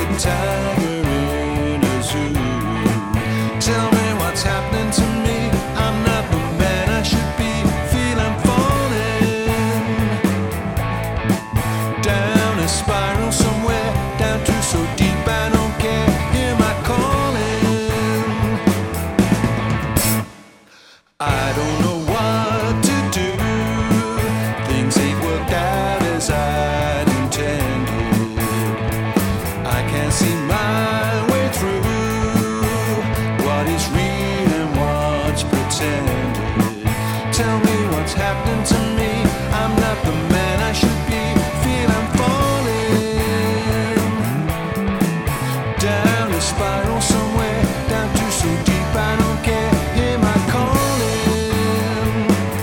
a tiger in a zoo. Tell me what's happening to me. I'm not the man I should be. Feel I'm falling down a spiral somewhere, down to so deep I don't care. Hear my calling. I don't know what to do. Things ain't worked out as I'd intended. I can't see my way through what is real and what's pretended. Tell me what's happening to me. I'm not the man I should be. Feel I'm falling down a spiral somewhere, down to so deep I don't care. Hear my calling,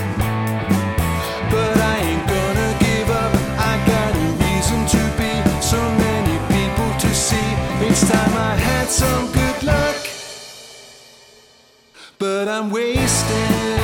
but I ain't gonna give up. I got a reason to be, so many people to see. It's time I had some good luck, but I'm wasting